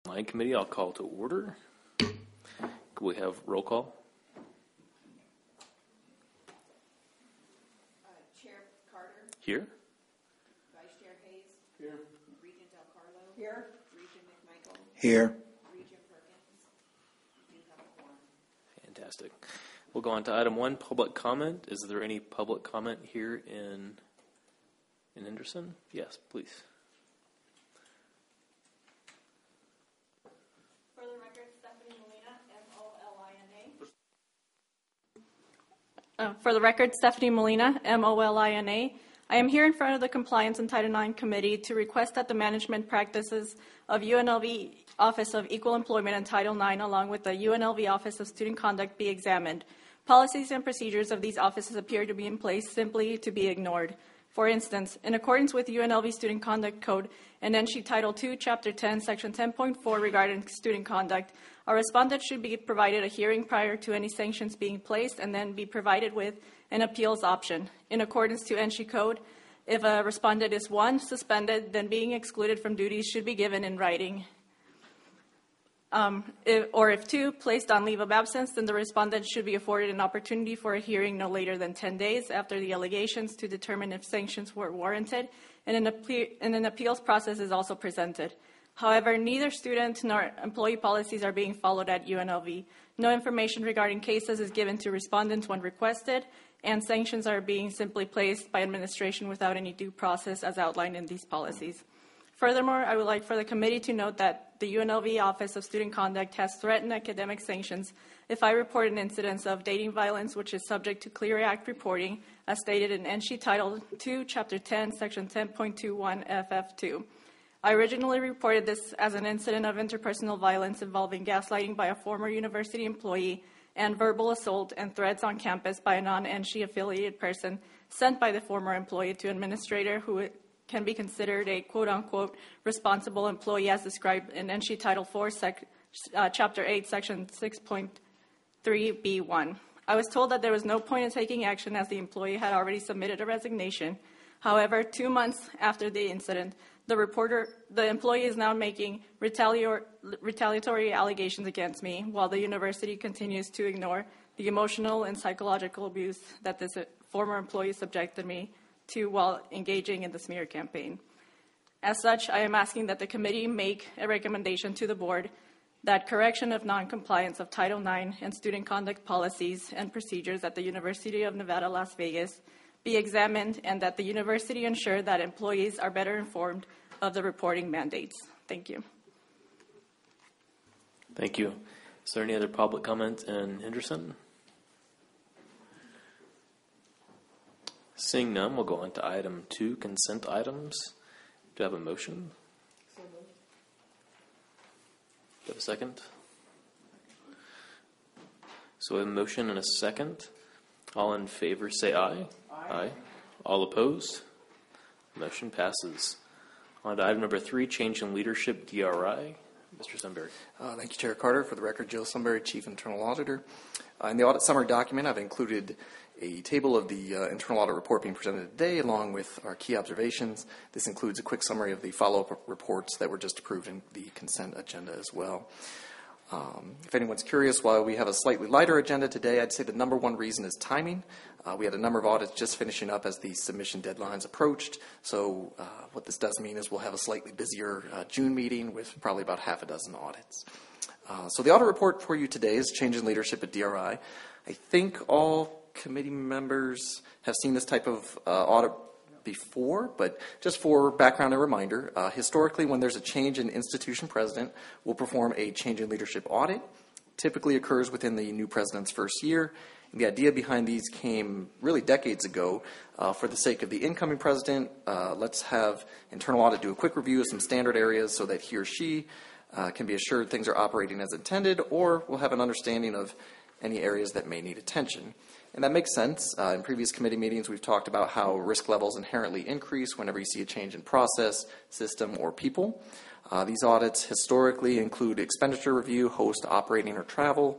Line Committee, I'll call to order. Could we have roll call? Chair Carter. Here. Vice Chair Hayes. Here. Regent Del Carlo. Here. Regent McMichael. Here. Regent Perkins. We do have a quorum. Fantastic. We'll go on to item 1, public comment. Is there any public comment here in Henderson? Yes, please. For the record, Stephanie Molina, M-O-L-I-N-A. For the record, Stephanie Molina, M-O-L-I-N-A. I am here in front of the Compliance and Title IX Committee to request that the management practices of UNLV Office of Equal Employment and Title IX, along with the UNLV Office of Student Conduct, be examined. Policies and procedures of these offices appear to be in place simply to be ignored. For instance, in accordance with UNLV Student Conduct Code and NSHE Title II, Chapter 10, Section 10.4 regarding student conduct, a respondent should be provided a hearing prior to any sanctions being placed and then be provided with an appeals option. In accordance to NSHE Code, if a respondent is 1, suspended, then being excluded from duties should be given in writing. If 2, placed on leave of absence, then the respondent should be afforded an opportunity for a hearing no later than 10 days after the allegations to determine if sanctions were warranted, and an appeals process is also presented. However, neither student nor employee policies are being followed at UNLV. No information regarding cases is given to respondents when requested, and sanctions are being simply placed by administration without any due process as outlined in these policies. Furthermore, I would like for the committee to note that the UNLV Office of Student Conduct has threatened academic sanctions if I report an incidence of dating violence, which is subject to CLEAR Act reporting, as stated in NSHE Title II, Chapter 10, Section 10.21 FF2. I originally reported this as an incident of interpersonal violence involving gaslighting by a former university employee and verbal assault and threats on campus by a non-NSHE affiliated person sent by the former employee to administrator who can be considered a quote-unquote responsible employee as described in NSHE Title IV, Chapter 8, Section 6.3b1. I was told that there was no point in taking action as the employee had already submitted a resignation. However, 2 months after the incident, the employee is now making retaliatory allegations against me, while the university continues to ignore the emotional and psychological abuse that this former employee subjected me to while engaging in the smear campaign. As such, I am asking that the committee make a recommendation to the board that correction of noncompliance of Title IX and student conduct policies and procedures at the University of Nevada, Las Vegas be examined, and that the university ensure that employees are better informed of the reporting mandates. Thank you. Thank you. Is there any other public comment in Henderson? Seeing none, we'll go on to item 2, consent items. Do I have a motion? Do you have a second? So we have a motion and a second. All in favor say aye. Aye. All opposed? Motion passes. On to item number 3, change in leadership, DRI. Mr. Sunbury. Thank you, Chair Carter. For the record, Joe Sunbury, Chief Internal Auditor. In the audit summary document, I've included a table of the internal audit report being presented today, along with our key observations. This includes a quick summary of the follow-up reports that were just approved in the consent agenda as well. If anyone's curious, while we have a slightly lighter agenda today, I'd say the number one reason is timing. We had a number of audits just finishing up as the submission deadlines approached. So what this does mean is we'll have a slightly busier June meeting with probably about half a dozen audits. So the audit report for you today is change in leadership at DRI. I think all committee members have seen this type of audit before, but just for background and reminder, historically when there's a change in institution president, we'll perform a change in leadership audit. Typically occurs within the new president's first year. And the idea behind these came really decades ago. For the sake of the incoming president, let's have internal audit do a quick review of some standard areas so that he or she can be assured things are operating as intended, or we'll have an understanding of any areas that may need attention. And that makes sense. In previous committee meetings, we've talked about how risk levels inherently increase whenever you see a change in process, system, or people. These audits historically include expenditure review, host, operating, or travel.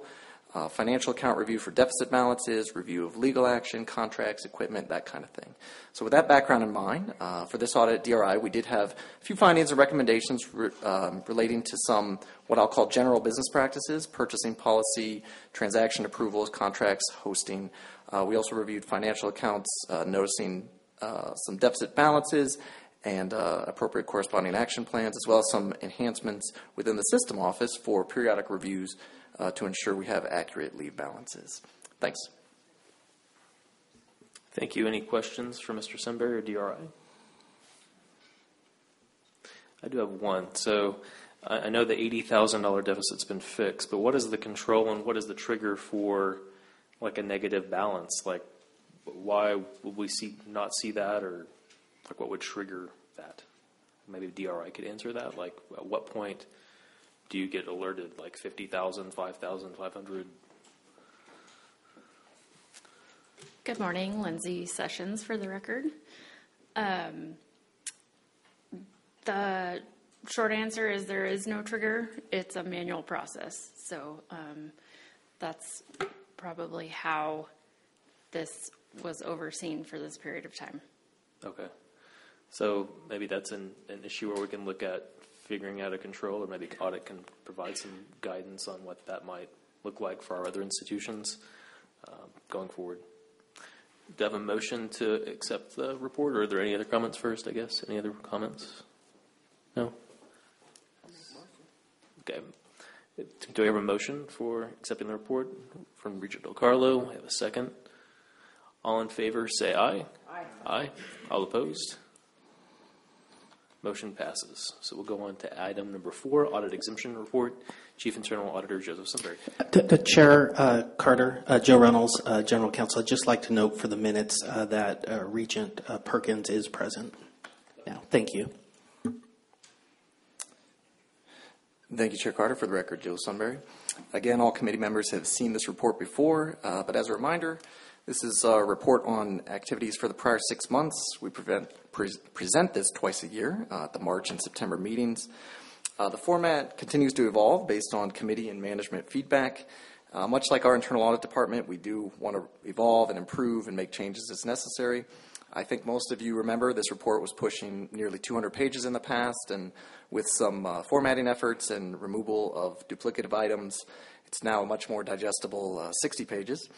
financial account review for deficit balances, review of legal action, contracts, equipment, that kind of thing. So with that background in mind, for this audit at DRI, we did have a few findings and recommendations relating to some what I'll call general business practices, purchasing policy, transaction approvals, contracts, hosting. We also reviewed financial accounts, noticing some deficit balances and appropriate corresponding action plans, as well as some enhancements within the system office for periodic reviews to ensure we have accurate leave balances. Thanks. Thank you. Any questions for Mr. Sunbury or DRI? I do have one. So I know the $80,000 deficit's been fixed, but what is the control and what is the trigger for like a negative balance? Like, why would we not see that, or like what would trigger that? Maybe DRI could answer that. Like, at what point do you get alerted? Like 50,000, 5,000, 500? Good morning, Lindsay Sessions for the record. The short answer is there is no trigger. It's a manual process. So that's probably how this was overseen for this period of time. Okay. So maybe that's an issue where we can look at figuring out a control, or maybe audit can provide some guidance on what that might look like for our other institutions going forward. Do you have a motion to accept the report, or are there any other comments first, I guess? Any other comments? No? Okay. Do we have a motion for accepting the report from Regent Del Carlo? I have a second. All in favor, say aye. Aye. Aye. All opposed? Motion passes. So we'll go on to item number 4, audit exemption report. Chief Internal Auditor Joseph Sunbury. The Chair, Carter, Joe Reynolds, General Counsel, I'd just like to note for the minutes that Regent Perkins is present now. Thank you. Thank you, Chair Carter. For the record, Joe Sunbury. Again, all committee members have seen this report before, but as a reminder, this is a report on activities for the prior 6 months. We present this twice a year at the March and September meetings. The format continues to evolve based on committee and management feedback. Much like our internal audit department, we do want to evolve and improve and make changes as necessary. I think most of you remember this report was pushing nearly 200 pages in the past, and with some formatting efforts and removal of duplicative items, it's now a much more digestible 60 pages.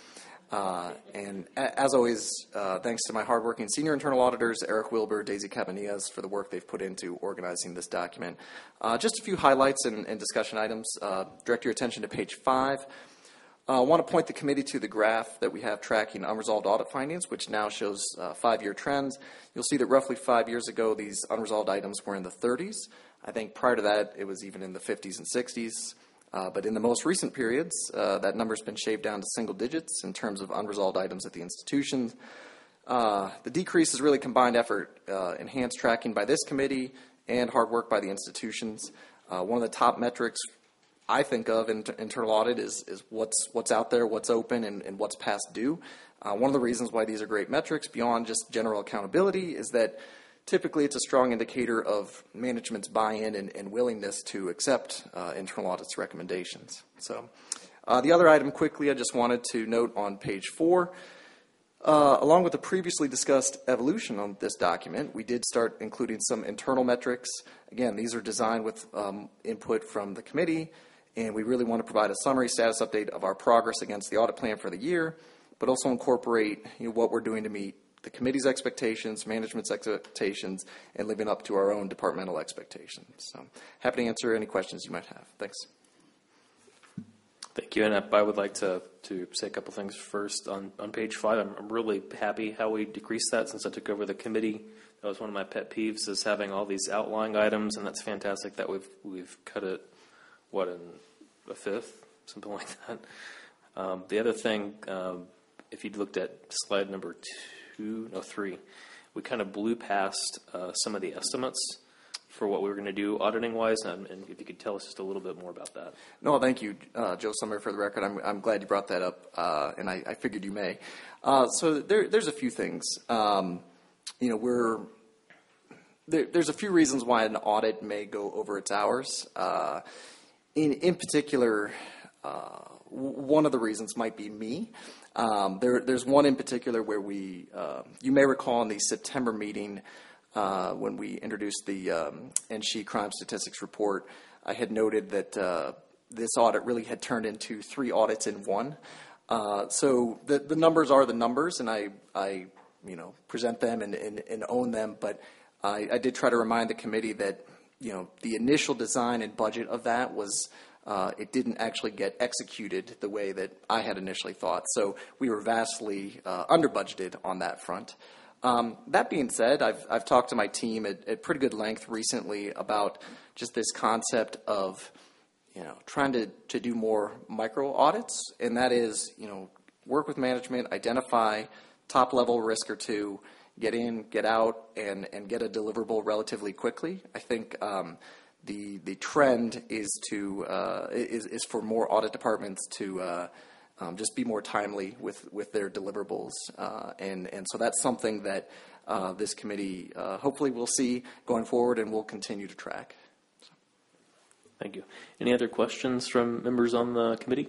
And as always, thanks to my hardworking senior internal auditors, Eric Wilbur, Daisy Cabanillas, for the work they've put into organizing this document. Just a few highlights and discussion items. Direct your attention to page 5. I want to point the committee to the graph that we have tracking unresolved audit findings, which now shows 5-year trends. You'll see that roughly 5 years ago, these unresolved items were in the 30s. I think prior to that, it was even in the 50s and 60s. But in the most recent periods, that number's been shaved down to single digits in terms of unresolved items at the institutions. The decrease is really combined effort, enhanced tracking by this committee and hard work by the institutions. One of the top metrics I think of in internal audit is what's out there, what's open, and what's past due. One of the reasons why these are great metrics, beyond just general accountability, is that typically it's a strong indicator of management's buy-in and willingness to accept internal audit's recommendations. So the other item quickly I just wanted to note on page 4, along with the previously discussed evolution on this document, we did start including some internal metrics. Again, these are designed with input from the committee, and we really want to provide a summary status update of our progress against the audit plan for the year, but also incorporate what we're doing to meet the committee's expectations, management's expectations, and living up to our own departmental expectations. So happy to answer any questions you might have. Thanks. Thank you. And I would like to say a couple things first. On page 5, I'm really happy how we decreased that since I took over the committee. That was one of my pet peeves, is having all these outlying items, and that's fantastic that we've cut it, in a fifth, something like that. The other thing, if you'd looked at slide number 3, we kind of blew past some of the estimates for what we were going to do auditing-wise, and if you could tell us just a little bit more about that. No, thank you, Joe Sunbury, for the record. I'm glad you brought that up, and I figured you may. So there's a few things. There's a few reasons why an audit may go over its hours. In particular, one of the reasons might be me. There's one in particular where you may recall in the September meeting when we introduced the NSHE crime statistics report, I had noted that this audit really had turned into 3 audits in one. So the numbers are the numbers, and I present them and own them, but I did try to remind the committee that, the initial design and budget of that was, it didn't actually get executed the way that I had initially thought. So we were vastly under budgeted on that front. That being said, I've talked to my team at pretty good length recently about just this concept of, trying to do more micro audits, and that is, work with management, identify top level risk or two, get in, get out, and get a deliverable relatively quickly. I think the trend is for more audit departments to just be more timely with their deliverables, and so that's something that this committee hopefully will see going forward and will continue to track. Thank you. Any other questions from members on the committee?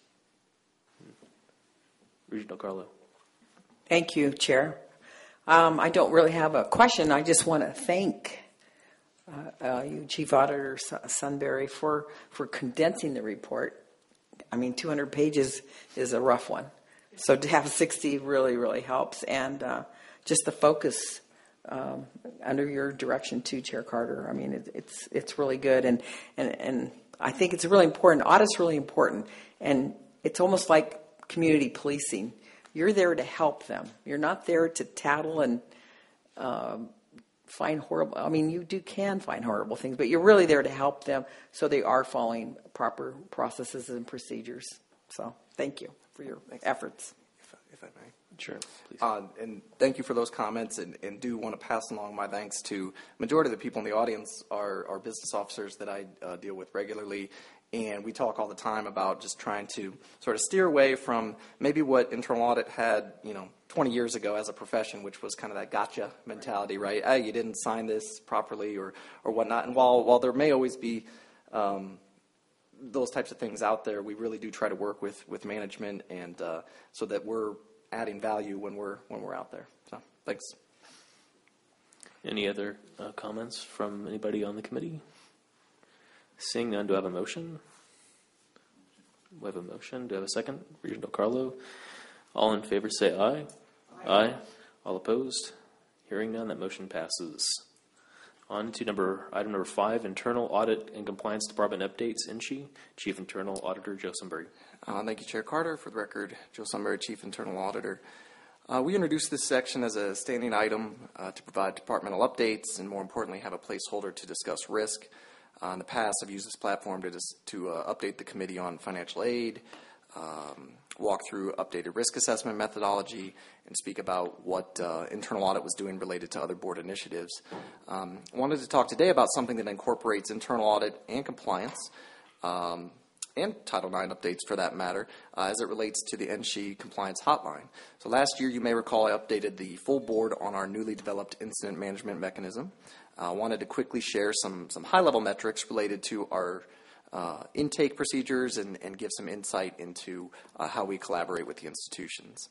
Regent DelCarlo. Thank you, Chair. I don't really have a question. I just want to thank you, Chief Auditor Sunbury, for condensing the report. I mean, 200 pages is a rough one. So to have 60 really, really helps. And just the focus under your direction too, Chair Carter. I mean, it's really good. And I think it's really important. Audit's really important. And it's almost like community policing. You're there to help them. You're not there to tattle and find horrible. I mean, you can find horrible things, but you're really there to help them so they are following proper processes and procedures. So thank you for your efforts. If I may. Sure, please. And thank you for those comments, and do want to pass along my thanks to majority of the people in the audience are business officers that I deal with regularly. And we talk all the time about just trying to sort of steer away from maybe what internal audit had, 20 years ago as a profession, which was kind of that gotcha mentality, right? Hey, you didn't sign this properly or whatnot. And while there may always be those types of things out there, we really do try to work with management and so that we're adding value when we're out there. So thanks. Any other comments from anybody on the committee? Seeing none, do I have a motion? We have a motion. Do I have a second? Regent DelCarlo. All in favor say aye. Aye. All opposed? Hearing none, that motion passes. On to item number 5, Internal Audit and Compliance Department Updates, NSHE. Chief Internal Auditor Joe Sunbury. Thank you, Chair Carter. For the record, Joe Sunbury, Chief Internal Auditor. We introduced this section as a standing item to provide departmental updates and, more importantly, have a placeholder to discuss risk. In the past, I've used this platform to update the committee on financial aid, walk through updated risk assessment methodology, and speak about what internal audit was doing related to other board initiatives. I wanted to talk today about something that incorporates internal audit and compliance, and Title IX updates for that matter, as it relates to the NSHE compliance hotline. So last year, you may recall, I updated the full board on our newly developed incident management mechanism. I wanted to quickly share some high-level metrics related to our intake procedures and give some insight into how we collaborate with the institutions.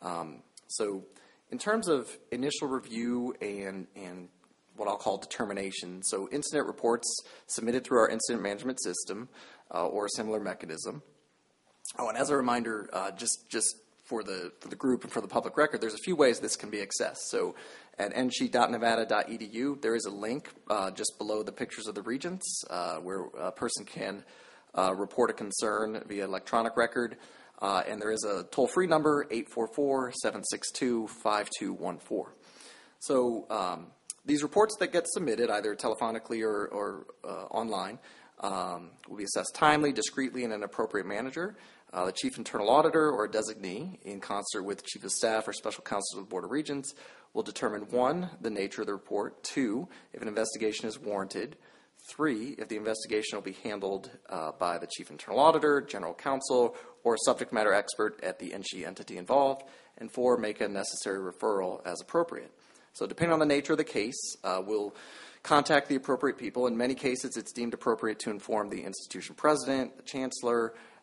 So in terms of initial review and what I'll call determination, so incident reports submitted through our incident management system or a similar mechanism. Oh, and as a reminder, just for the group and for the public record, there's a few ways this can be accessed. So at nshe.nevada.edu, there is a link just below the pictures of the regents where a person can report a concern via electronic record. And there is a toll-free number, 844-762-5214. So these reports that get submitted, either telephonically or online, will be assessed timely, discreetly, in an appropriate manner. The Chief Internal Auditor or a designee, in concert with the Chief of Staff or Special Counsel of the Board of Regents, will determine 1, the nature of the report, 2, if an investigation is warranted, 3, if the investigation will be handled by the Chief Internal Auditor, General Counsel, or a subject matter expert at the NSHE entity involved, and 4, make a necessary referral as appropriate. So depending on the nature of the case, we'll contact the appropriate people. In many cases, it's deemed appropriate to inform the institution president, the chancellor,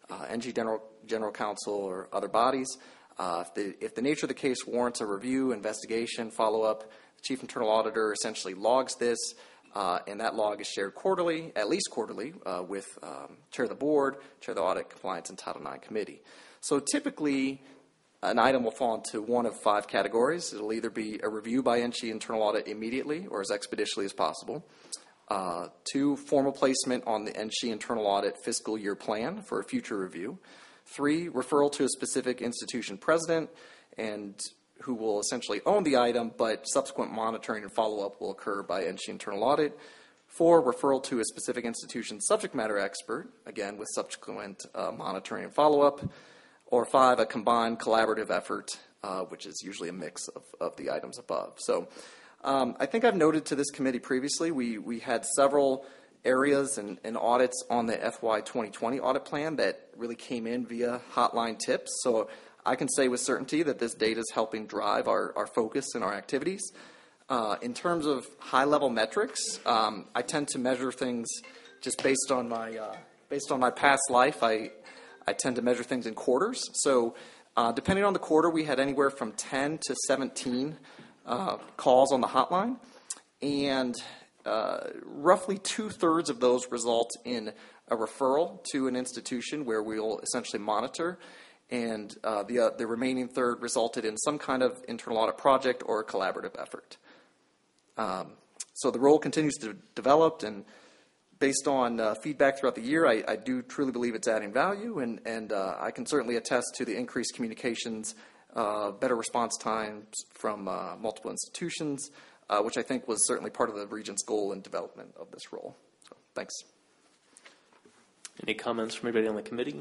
NG General Counsel, or other bodies. If the nature of the case warrants a review, investigation, follow-up, the Chief Internal Auditor essentially logs this, and that log is shared quarterly, at least quarterly, with Chair of the Board, Chair of the Audit, Compliance, and Title IX Committee. So typically, an item will fall into one of 5 categories. It'll either be a review by NG Internal Audit immediately or as expeditiously as possible. 2, formal placement on the NG Internal Audit fiscal year plan for a future review. 3, referral to a specific institution president and who will essentially own the item, but subsequent monitoring and follow-up will occur by NG Internal Audit. 4, referral to a specific institution subject matter expert, again with subsequent monitoring and follow-up. Or 5, a combined collaborative effort, which is usually a mix of the items above. So I think I've noted to this committee previously, we had several areas and audits on the FY 2020 audit plan that really came in via hotline tips. So I can say with certainty that this data is helping drive our focus and our activities. In terms of high-level metrics, I tend to measure things just based on my past life. I tend to measure things in quarters. So depending on the quarter, we had anywhere from 10 to 17 calls on the hotline. And roughly 2/3 of those result in a referral to an institution where we'll essentially monitor. And the remaining third resulted in some kind of internal audit project or a collaborative effort. So the role continues to develop, and based on feedback throughout the year, I do truly believe it's adding value, and I can certainly attest to the increased communications, better response times from multiple institutions, which I think was certainly part of the Regent's goal in development of this role. So, thanks. Any comments from anybody on the committee?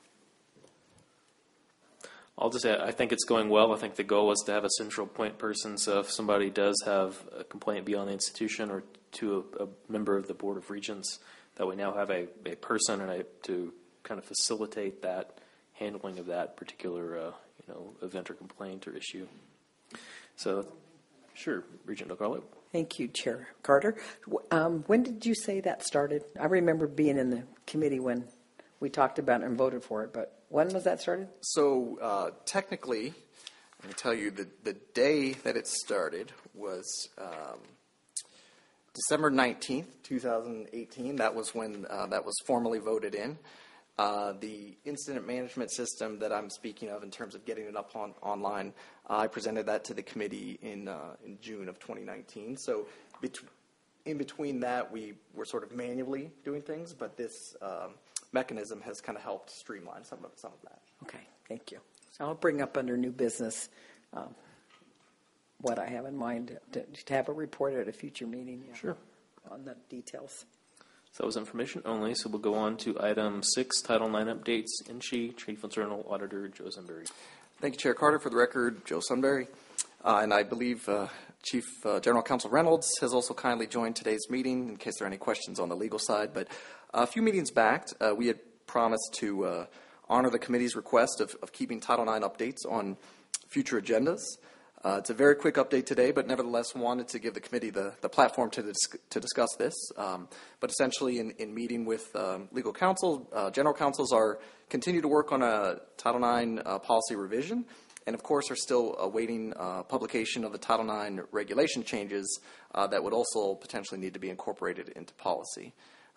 I'll just add, I think it's going well. I think the goal was to have a central point person, so if somebody does have a complaint beyond the institution or to a member of the Board of Regents, that we now have a person and to kind of facilitate that handling of that particular event or complaint or issue. So, sure, Regent DelCarlo. Thank you, Chair Carter. When did you say that started? I remember being in the committee when we talked about it and voted for it, but when was that started? So technically, let me tell you, the day that it started was December 19th, 2018. That was when that was formally voted in. The incident management system that I'm speaking of in terms of getting it up online, I presented that to the committee in June of 2019. So in between that, we were sort of manually doing things, but this mechanism has kind of helped streamline some of that. Okay, thank you. So I'll bring up under new business what I have in mind to have a report at a future meeting. Yeah, sure. On the details. So that was information only, so we'll go on to item 6, Title IX updates. NG, Chief Internal Auditor Joe Sunbury. Thank you, Chair Carter. For the record, Joe Sunbury. And I believe Chief General Counsel Reynolds has also kindly joined today's meeting in case there are any questions on the legal side. But a few meetings back, we had promised to honor the committee's request of keeping Title IX updates on future agendas. It's a very quick update today, but nevertheless wanted to give the committee the platform to discuss this. But essentially, in meeting with legal counsel, general counsels continue to work on a Title IX policy revision, and of course are still awaiting publication of the Title IX regulation changes that would also potentially need to be incorporated into policy.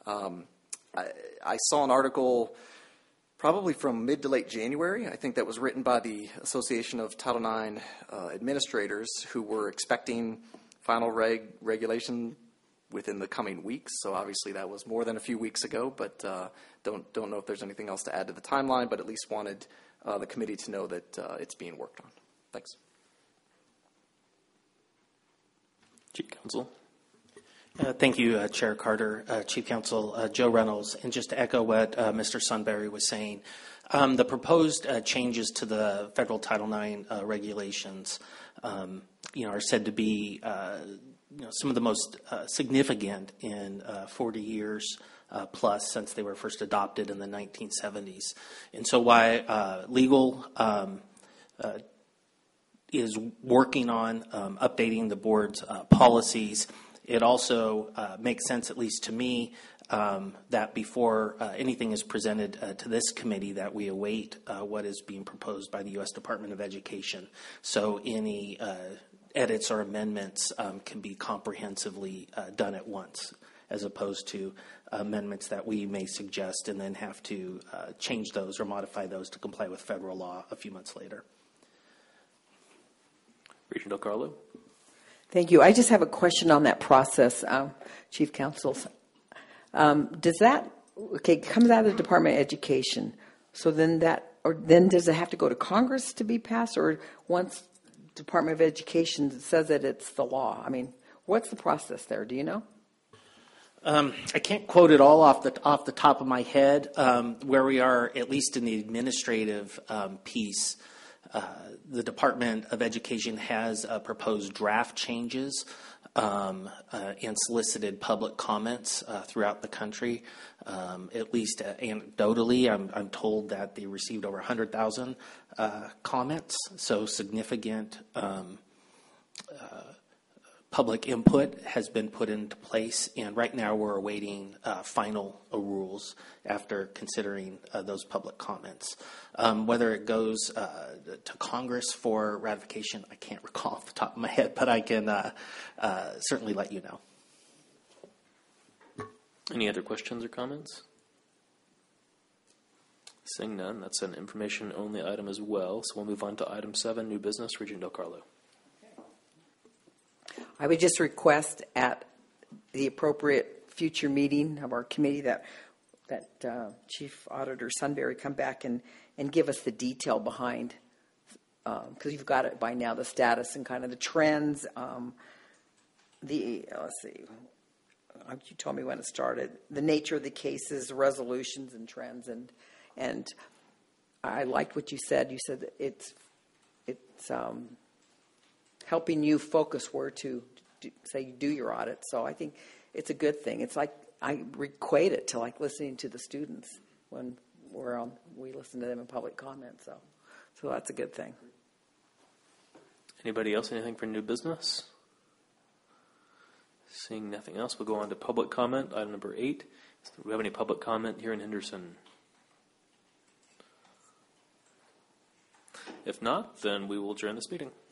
I saw an article probably from mid to late January, I think that was written by the Association of Title IX Administrators, who were expecting final regulation within the coming weeks. So obviously that was more than a few weeks ago, but don't know if there's anything else to add to the timeline, but at least wanted the committee to know that it's being worked on. Thanks. Chief Counsel. Thank you, Chair Carter, Chief Counsel Joe Reynolds. And just to echo what Mr. Sunbury was saying, the proposed changes to the federal Title IX regulations, are said to be, some of the most significant in 40 years plus since they were first adopted in the 1970s. And so why legal is working on updating the board's policies, it also makes sense, at least to me, that before anything is presented to this committee, that we await what is being proposed by the U.S. Department of Education. So any edits or amendments can be comprehensively done at once, as opposed to amendments that we may suggest and then have to change those or modify those to comply with federal law a few months later. Regent Del Carlo? Thank you. I just have a question on that process, Chief Counsel. Does that, it comes out of the Department of Education, so then then does it have to go to Congress to be passed, or once Department of Education says that it's the law? I mean, what's the process there? Do you know? I can't quote it all off the top of my head. Where we are, at least in the administrative piece, the Department of Education has proposed draft changes and solicited public comments throughout the country. At least anecdotally, I'm told that they received over 100,000 comments, so significant public input has been put into place, and right now we're awaiting final rules after considering those public comments. Whether it goes to Congress for ratification, I can't recall off the top of my head, but I can certainly let you know. Any other questions or comments? Seeing none, that's an information-only item as well, so we'll move on to item 7, new business. Regent Del Carlo. I would just request at the appropriate future meeting of our committee that Chief Auditor Sunbury come back and give us the detail behind, because you've got it by now, the status and kind of the trends. Let's see, you told me when it started, the nature of the cases, resolutions, and trends, and I liked what you said. You said that it's helping you focus where to do your audit. So I think it's a good thing. It's like I equate it to like listening to the students when we listen to them in public comment. So that's a good thing. Anybody else, anything for new business? Seeing nothing else, we'll go on to public comment, item number 8. Do we have any public comment here in Henderson? If not, then we will adjourn this meeting.